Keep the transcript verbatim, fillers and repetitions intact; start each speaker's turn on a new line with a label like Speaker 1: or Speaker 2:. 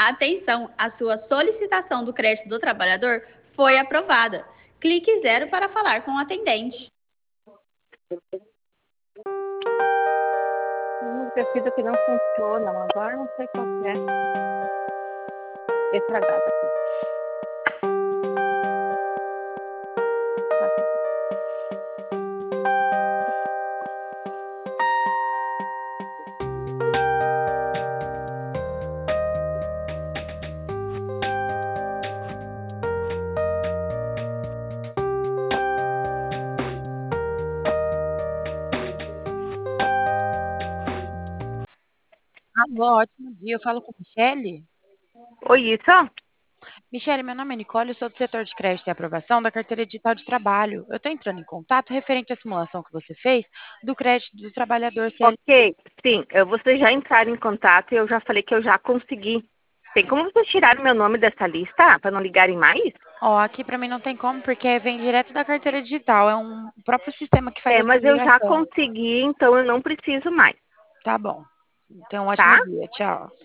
Speaker 1: Atenção, a sua solicitação do crédito do trabalhador foi aprovada. Clique zero para falar com o atendente.
Speaker 2: Não precisa que não funciona, agora não sei qual é. Estragada aqui.
Speaker 3: Alô, ótimo dia. Eu falo com Michele.
Speaker 2: Oi, isso?
Speaker 3: Michele, meu nome é Nicole, eu sou do setor de crédito e aprovação da carteira digital de trabalho. Eu estou entrando em contato referente à simulação que você fez do crédito do trabalhador C L T.
Speaker 2: Ok, sim, eu- vocês já entraram em contato e eu já falei que eu já consegui. Tem como vocês tirarem meu nome dessa lista para não ligarem mais?
Speaker 3: Ó, aqui para mim não tem como, porque vem direto da carteira digital. É um o próprio sistema que faz
Speaker 2: É,
Speaker 3: essa
Speaker 2: mas eu já
Speaker 3: migração.
Speaker 2: consegui, então eu não preciso mais,
Speaker 3: Tá bom. Então, um ótimo
Speaker 2: tá?
Speaker 3: dia. Tchau.